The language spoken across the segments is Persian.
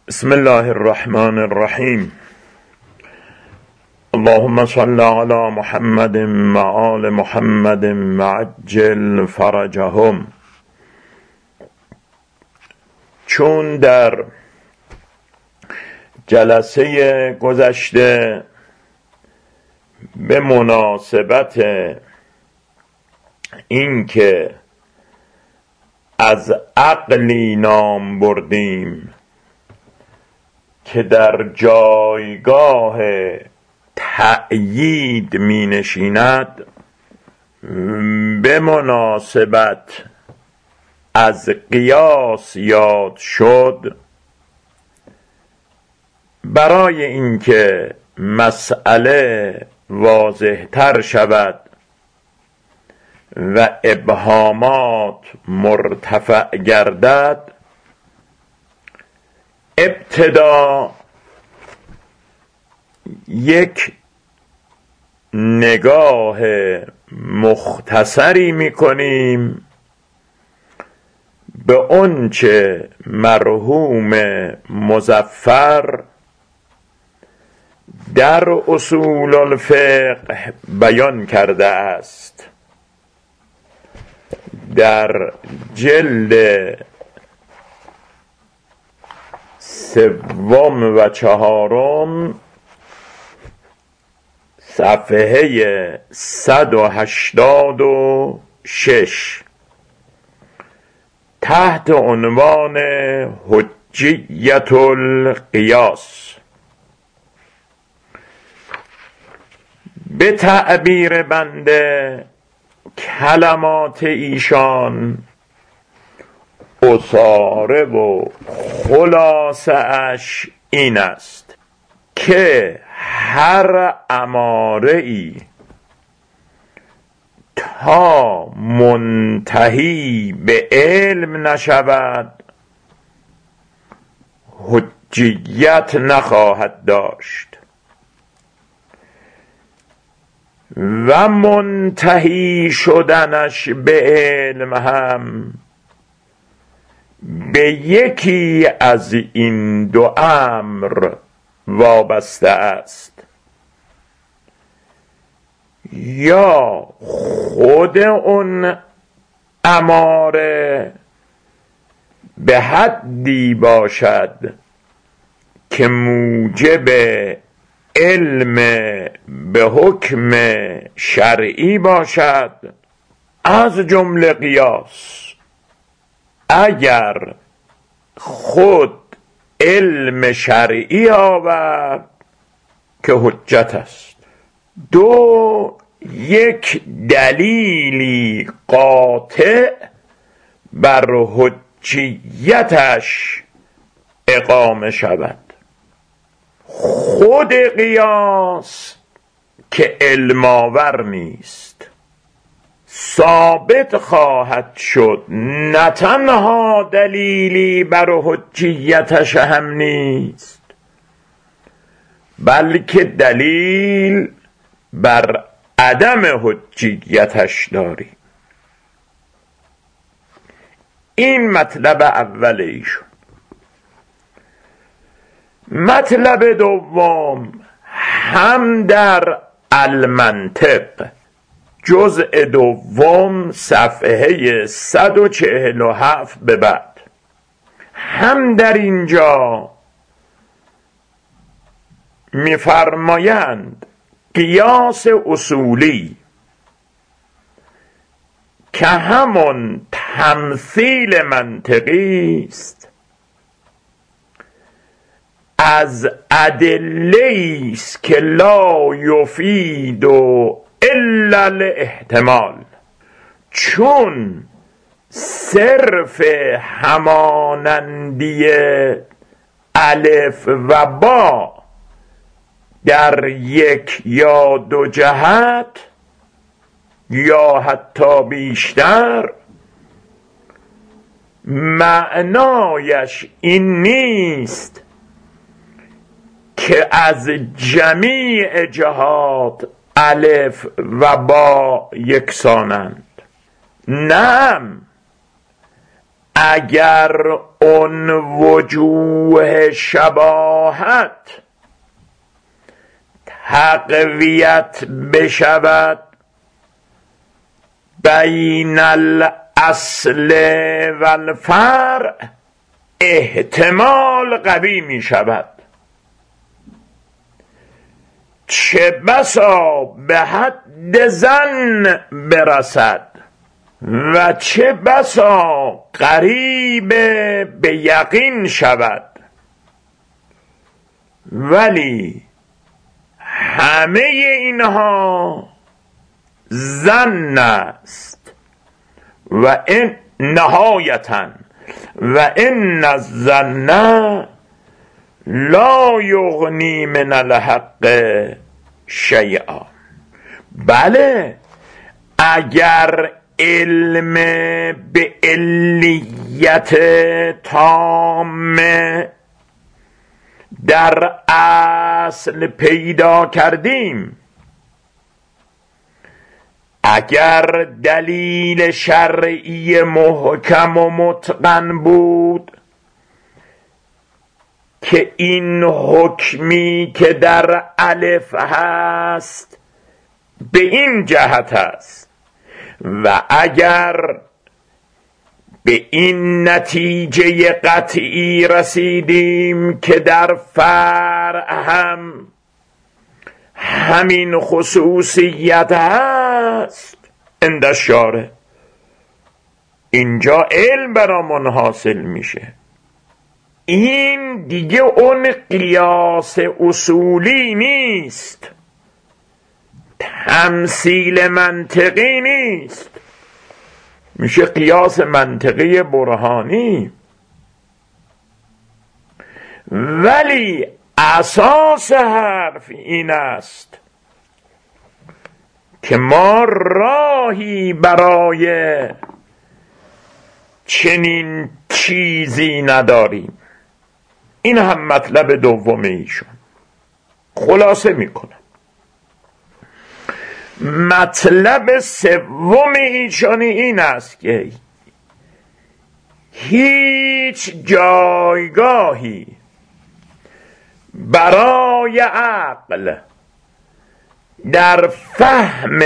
بسم الله الرحمن الرحیم. اللهم صل علی محمد و آل محمد وعجل فرجهم. چون در جلسه گذشته به مناسبت اینکه از عقلی نام بردیم که در جایگاه تأیید می نشیند، به مناسبت از قیاس یاد شد، برای اینکه مسئله واضح تر شود و ابهامات مرتفع گردد، ابتدا یک نگاه مختصری می‌کنیم به آنچه مرحوم مظفر در اصول الفقه بیان کرده است. در جلد 3 و 4 صفحه 186 تحت عنوان حجیت القیاس، به تعبیر بنده کلمات ایشان اصاره و خلاصه اش این است که هر اماره ای تا منتهی به علم نشود حجیت نخواهد داشت و منتهی شدنش به علم هم به یکی از این 2 امر وابسته است: یا خود اون اماره به حدی باشد که موجب علم به حکم شرعی باشد، از جمله قیاس. اگر خود علم شرعی آورد که حجت است. 2 یک دلیلی قاطع بر حجیتش اقامه شود. خود قیاس که علم آور نیست ثابت خواهد شد، نه تنها دلیلی بر حجیتش هم نیست، بلکه دلیل بر عدم حجیتش داری. این مطلب اول ایشون. مطلب دوم هم در المنطق جزء 2 صفحه 147 به بعد، هم در اینجا می‌فرمایند قیاس اصولی که همون تمثیل منطقی است، از ادله است که لا یفید الا الاحتمال، چون صرف همانندی الف و با در 1 یا 2 جهت یا حتی بیشتر معنایش این نیست که از جمیع جهات الف و با یکسانند. نعم، اگر اون وجوه شباهت تقویت بشود بین الاصل و الفرع، احتمال قوی می شود. چه بسا به حد ظن برسد و چه بسا قریب به یقین شود، ولی همه اینها ظن است و این نهایتاً و این الظن لا یغنی من الحق شیئا. بله، اگر علم به علیت تام در اصل پیدا کردیم، اگر دلیل شرعی محکم و متقن بود که این حکمی که در الف هست به این جهت است و اگر به این نتیجه قطعی رسیدیم که در فرع هم همین خصوصیت هست، عند الشارع، اینجا علم برامون حاصل میشه. این دیگه اون قیاس اصولی نیست، تمثیل منطقی نیست، میشه قیاس منطقی برهانی. ولی اساس حرف این است که ما راهی برای چنین چیزی نداریم. این هم مطلب دوم ایشون. خلاصه میکنم. مطلب سوم ایشون این است که هیچ جایگاهی برای عقل در فهم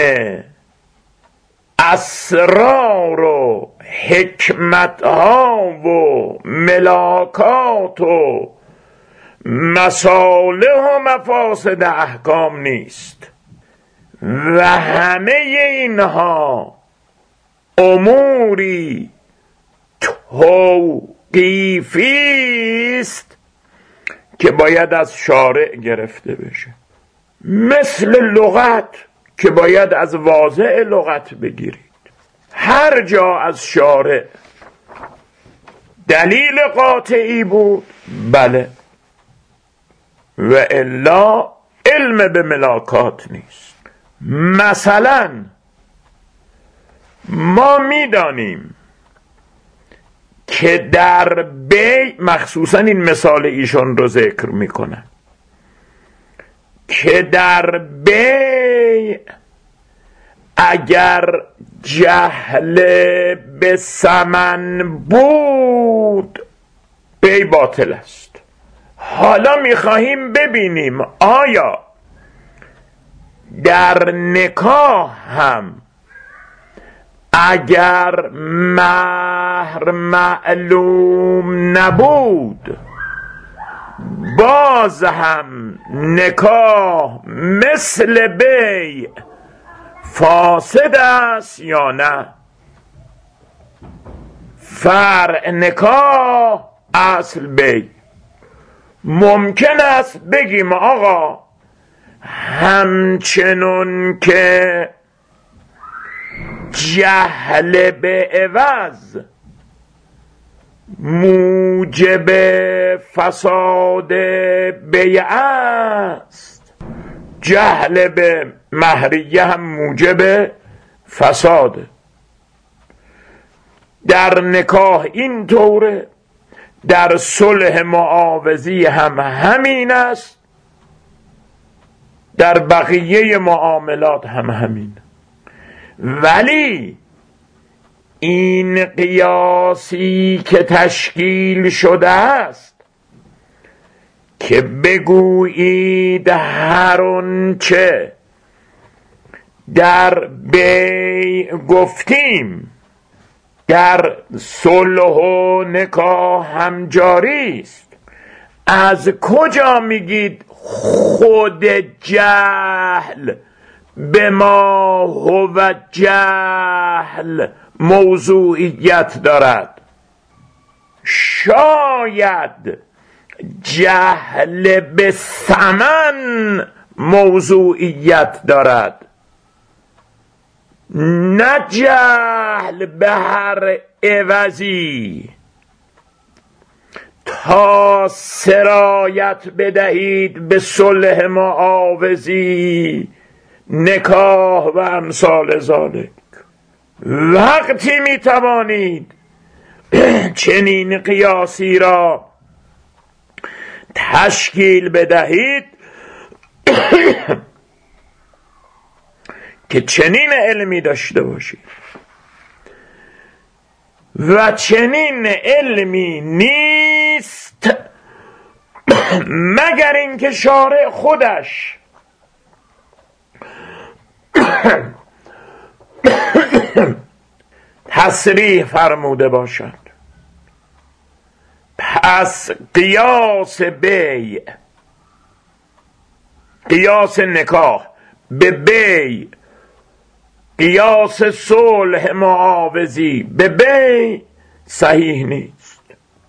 اسرار و حکمتها و ملاکات و مصالح و مفاسد احکام نیست و همه اینها اموری توقیفی است که باید از شارع گرفته بشه، مثل لغت که باید از واضع لغت بگیرید. هر جا از شارع دلیل قاطعی بود بله، و الا علم به ملاکات نیست. مثلا ما میدانیم که در بی، مخصوصا این مثال ایشون رو ذکر میکنن، که در بی اگر جهل به ثمن بود بی باطل است. حالا میخواهیم ببینیم آیا در نکاح هم اگر مهر معلوم نبود باز هم نکاح مثل بی فاسد است یا نه؟ فرع نکاح اصل بی. ممکن است بگیم آقا همچنون که جهل به عوض موجب فساد بیع است، جهل به مهریه هم موجب فساد. در نکاح این طوره، در صلح معاوضی هم همین است، در بقیه معاملات هم همین. ولی این قیاسی که تشکیل شده است که بگویید هر آنچه در بیع گفتیم در صلح و نکاح هم جاری است، از کجا میگید خود جهل به ما هو جهل موضوعیت دارد؟ شاید جهل به ثمن موضوعیت دارد، نه جهل به هر عوضی. تا سرایت بدهید به صلح معاوضی، نکاح و امثال ذالک. وقتی می توانید چنین قیاسی را تشکیل بدهید که چنین علمی داشته باشید و چنین علمی نیست مگر اینکه شارع خودش تصریح فرموده باشد. پس قیاس بیع، قیاس نکاح به بیع، قیاس صلح معاوضی به بیع صحیح نیست.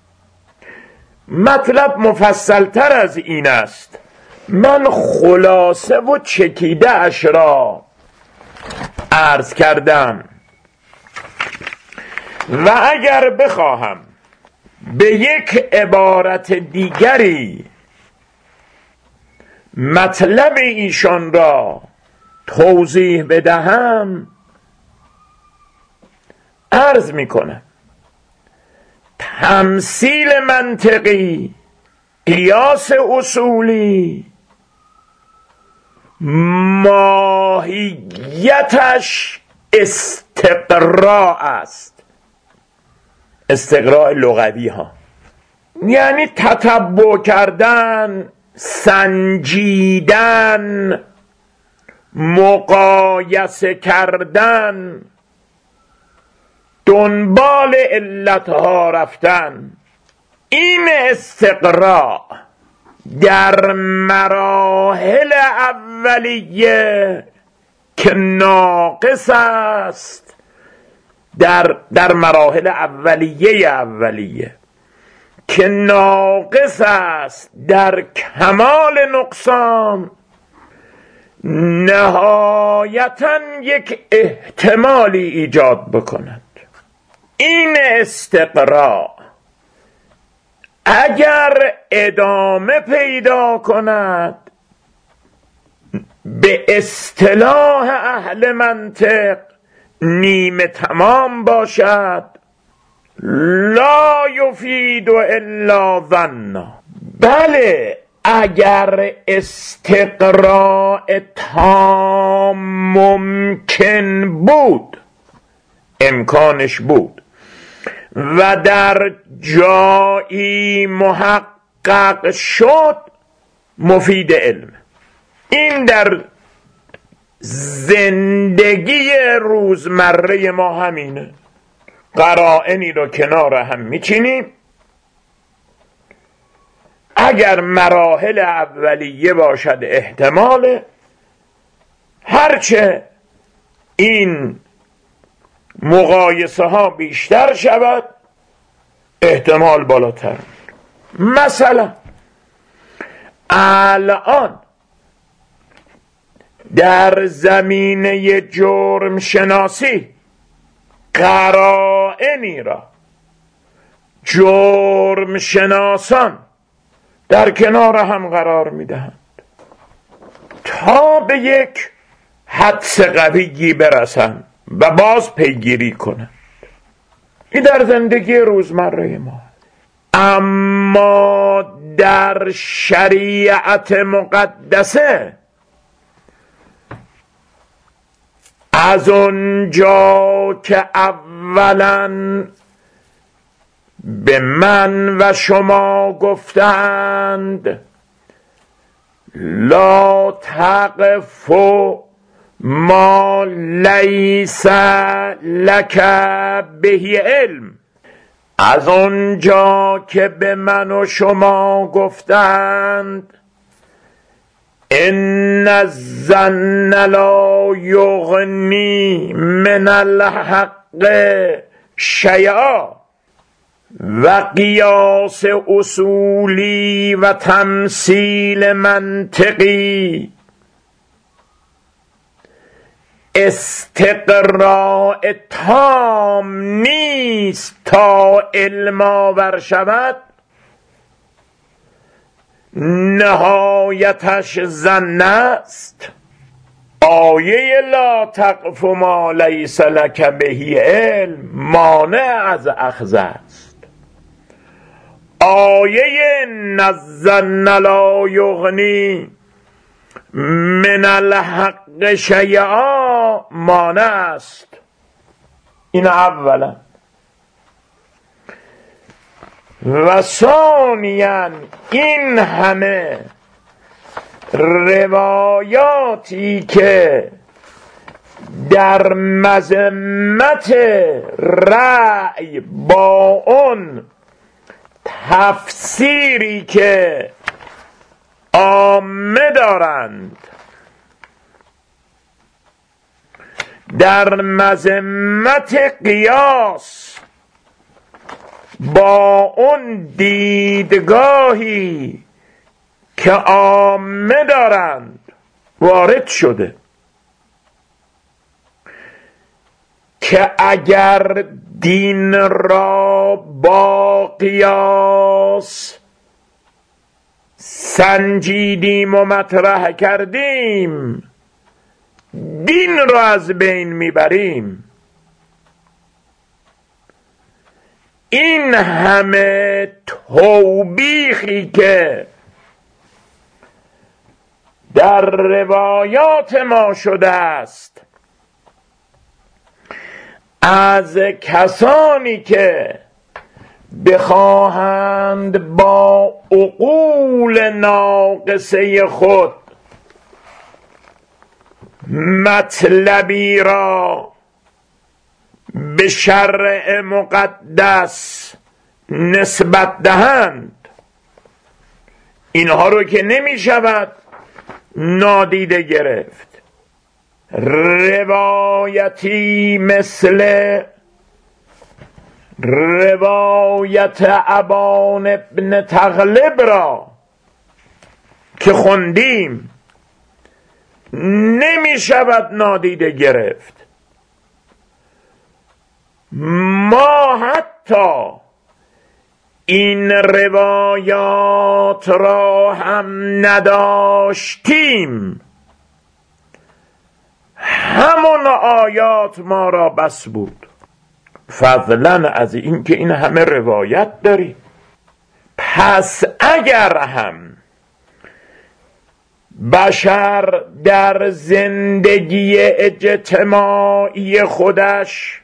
مطلب مفصل تر از این است. من خلاصه و چکیده اش را عرض کردم و اگر بخواهم به یک عبارت دیگری مطلب ایشان را توضیح بدهم، عرض میکنم تمثیل منطقی، قیاس اصولی، ماهیتش استقراء است. استقراء لغوی ها یعنی تتبع کردن، سنجیدن، مقایسه کردن، دنبال علتها رفتن. این استقراء در مراحل اولیه که ناقص است، در مراحل اولیه که ناقص است، در کمال نقصان، نهایتاً یک احتمالی ایجاد بکند. این استقراء اگر ادامه پیدا کند، به اصطلاح اهل منطق نیمه تمام باشد. لا یفید الا ظنا. بله، اگر استقراء تام ممکن بود، امکانش بود و در جایی محقق شد، مفید علم. این در زندگی روزمره ما همینه. قرائنی رو کنار هم میچینیم، اگر مراحل اولیه باشد احتمال، هرچه این مقایسه ها بیشتر شود احتمال بالاتر. مثلا الان در زمینه جرم شناسی قرائنی را جرم شناسان در کنار هم قرار میدهند تا به یک حدس قویی برسند و باز پیگیری کنند. این در زندگی روزمره ما. اما در شریعت مقدسه از اونجا که اولاً به من و شما گفتند لا تقف ما لیس لک به علم، از اونجا که به من و شما گفتند ان الظن لا یغنی من الحق شیئا و قیاس اصولی و تمثیل منطقی استقراء تام نیست تا علم آور شود، نهایتش ظن است. آیه لا تقف ما لیس لک به علم مانع از اخذ است. آیه ان الظن لا یغنی من الحق شیئا مانع است. این اولا. و ثانیا این همه روایاتی که در مذمت رأی با اون تفسیری که عامه دارند، در مذمت قیاس با اون دیدگاهی که عامه دارند وارد شده که اگر دین را با قیاس سنجیدیم و مطرح کردیم دین را از بین میبریم. این همه توبیخی که در روایات ما شده است از کسانی که بخواهند با عقول ناقصه خود مطلبی را به شرع مقدس نسبت دهند، اینها رو که نمی شود نادیده گرفت. روایتی مثل روایت ابان ابن تغلب را که خوندیم نمی شود نادیده گرفت. ما حتی این روایات را هم نداشتیم، همون آیات ما را بس بود، فضلا از این که این همه روایت داریم. پس اگر هم بشر در زندگی اجتماعی خودش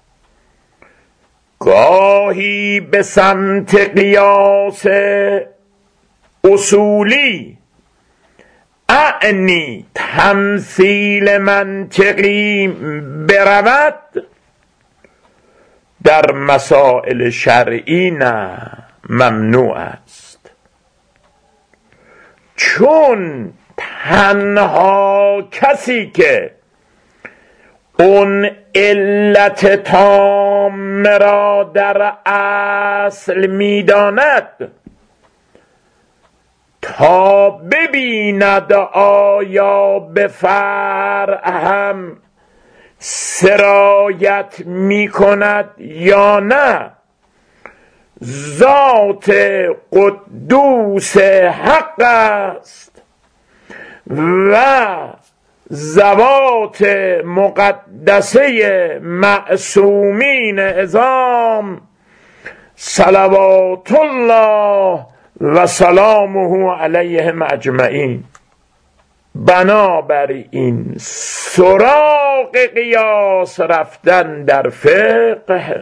گاهی به سمت قیاس اصولی اعنی تمثیل منطقی برود، در مسائل شرعی نه، ممنوع است. چون تنها کسی که اون علت تام را در اصل میداند تا ببیند آیا به فرع هم سرایت می کند یا نه، ذات قدوس حق است و ذوات مقدسه معصومین عظام صلوات الله و سلامه علیهم اجمعین. بنابراین سراغ قیاس رفتن در فقه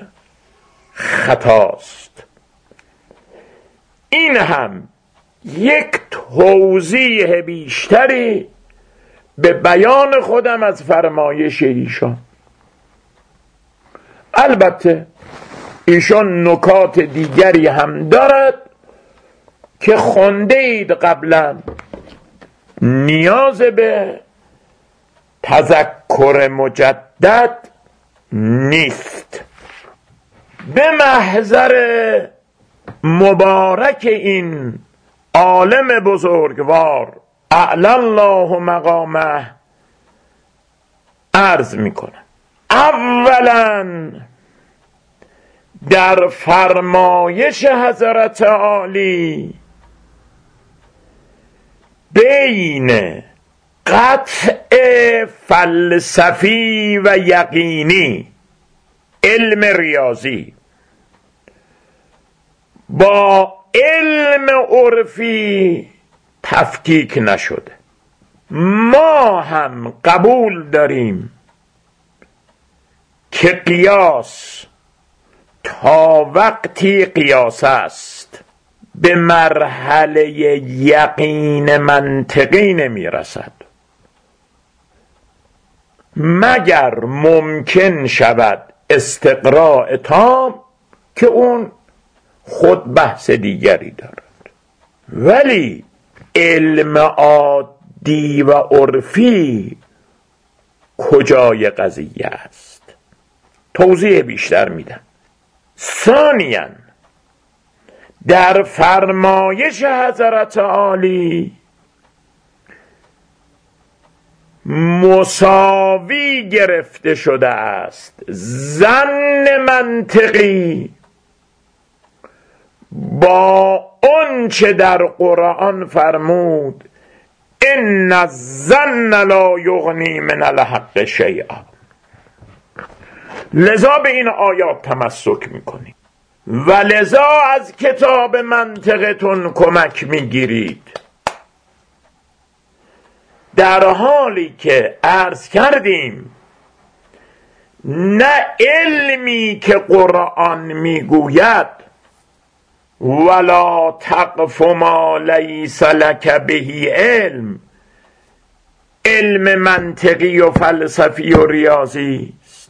خطاست. این هم یک توضیح بیشتری به بیان خودم از فرمایش ایشان. البته ایشان نکات دیگری هم دارد که خونده اید قبلا، نیاز به تذکر مجدد نیست. به محضر مبارک این عالم بزرگوار اعلی الله مقامه عرض میکنم. اولا در فرمایش حضرت عالی بین قطع فلسفی و یقینی علم ریاضی با علم عرفی تفکیک نشده. ما هم قبول داریم که قیاس تا وقتی قیاس است به مرحله یقین منطقی نمی رسد مگر ممکن شود استقراء تام که اون خود بحث دیگری دارد. ولی علم عادی و عرفی کجای قضیه است؟ توضیح بیشتر میدم. ثانیاً در فرمایش حضرت عالی مساوی گرفته شده است ظن منطقی با آنچه در قرآن فرمود ان الظن لا یغنی من الحق شیئا. لذا به این آیات تمسک میکنید و لذا از کتاب منطقتون کمک میگیرید، در حالی که عرض کردیم نه علمی که قرآن میگوید ولا تقف ما لیس لک به علم، علم منطقی و فلسفی و ریاضی است،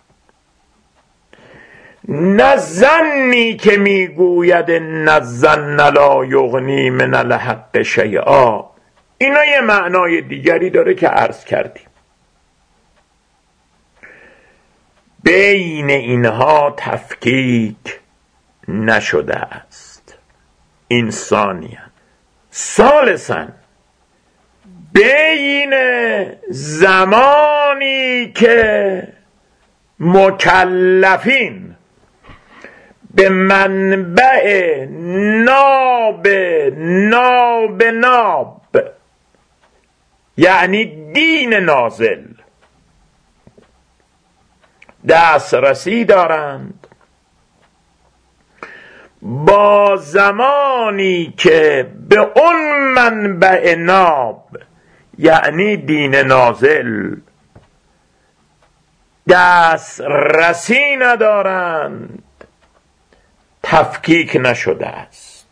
نه ظنی که میگوید ان الظن لا یغنی من الحق شیئا. اینا یه معنای دیگری داره که عرض کردیم. بین اینها تفکیک نشده است. این ثانیاً. ثالثاً بین زمانی که مکلفین به منبع ناب یعنی دین نازل دسترسی دارند با زمانی که به اون منبع ناب یعنی دین نازل دسترسی ندارند، تفکیک نشده است.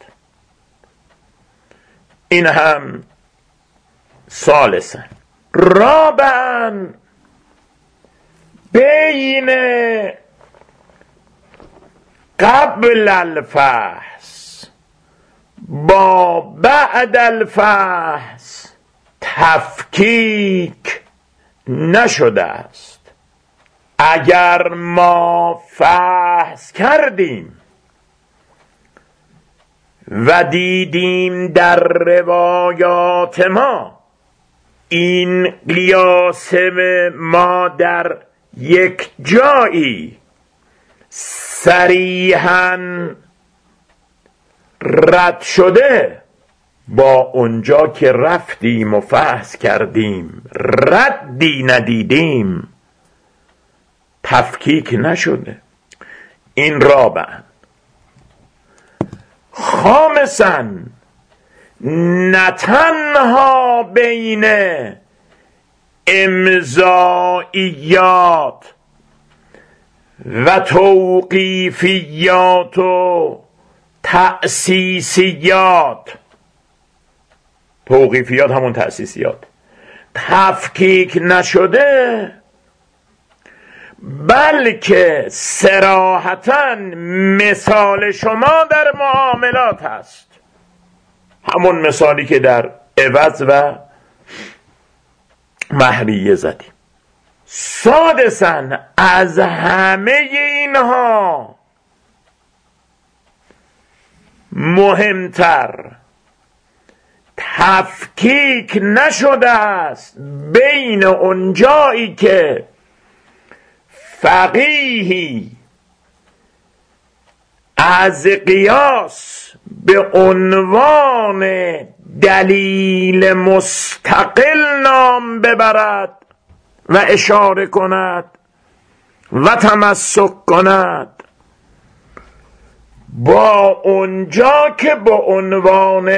این هم ثالثاً. رابعاً بین قبل الفحص با بعد الفحص تفکیک نشده است. اگر ما فحص کردیم و دیدیم در روایات ما این قیاس ما در یک جایی صریحاً رد شده، با اونجا که رفتیم و فحص کردیم ردی ندیدیم، تفکیک نشده. این رابعاً. خامساً نه تنها بین امضائیات و توقیفیات و تأسیسیات، توقیفیات همون تأسیسیات، تفکیک نشده، بلکه صراحتاً مثال شما در معاملات هست، همون مثالی که در عوض و مهریه زدیم. سادساً از همه اینها مهمتر تفکیک نشده است بین اونجایی که فقیهی از قیاس به عنوان دلیل مستقل نام ببرد و اشاره کند و تمسک کند، با اونجا که به عنوان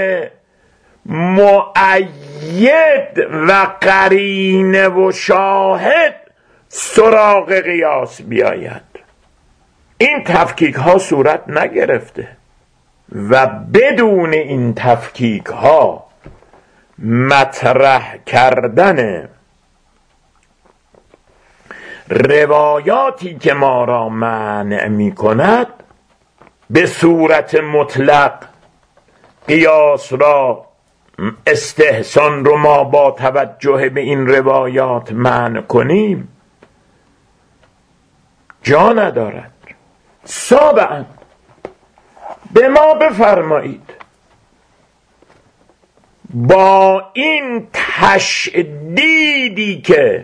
مؤید و قرینه و شاهد سراغ قیاس بیاید. این تفکیک ها صورت نگرفته و بدون این تفکیک ها مطرح کردن روایاتی که ما را منع می کند به صورت مطلق قیاس را، استحسان رو ما با توجه به این روایات منع کنیم جا ندارد. سابعاً به ما بفرمایید با این تشدیدی که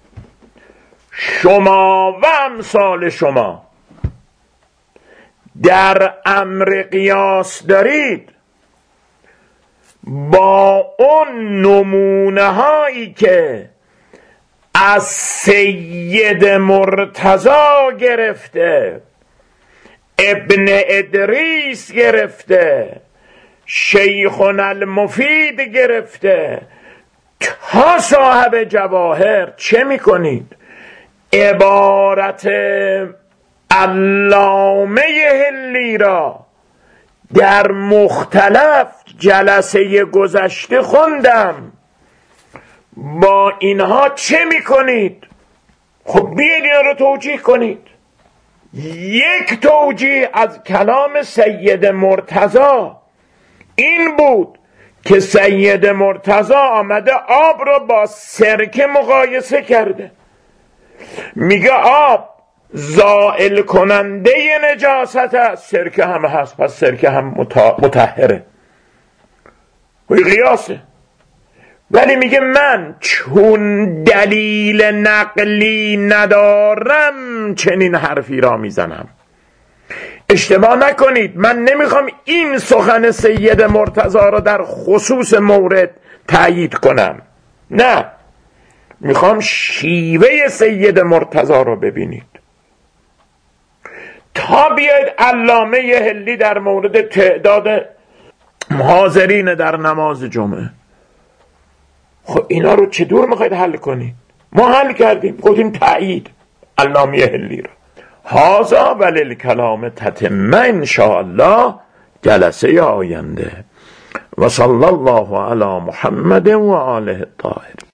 شما و امثال شما در امر قیاس دارید، با اون نمونه هایی که از سید مرتضی گرفته، ابن ادریس گرفته، شیخنا المفید گرفته تا صاحب جواهر، چه میکنید؟ عبارت علامه حلی را در مختلف جلسه گذشته خوندم. با اینها چه میکنید؟ خب بیاید اینا رو توجیه کنید. یک توجیه از کلام سید مرتضی این بود که سید مرتضی آمده آب رو با سرکه مقایسه کرده، میگه آب زائل کننده نجاست است، سرکه هم هست، پس سرکه هم مطهره، قیاسه. ولی میگه من چون دلیل نقلی ندارم چنین حرفی را میزنم. اشتباه نکنید، من نمیخوام این سخن سید مرتضی را در خصوص مورد تأیید کنم، نه، میخوام شیوه سید مرتضی را ببینید. تا بیاید علامه حلی در مورد تعداد حاضرین در نماز جمعه، خب اینا رو چطور میخواید حل کنید؟ ما حل کردیم، گفتیم تأیید علامه حلی را. هذا وللکلام تتمه انشاءالله جلسه آینده. و صلی الله علی محمد و آله الطاهرین.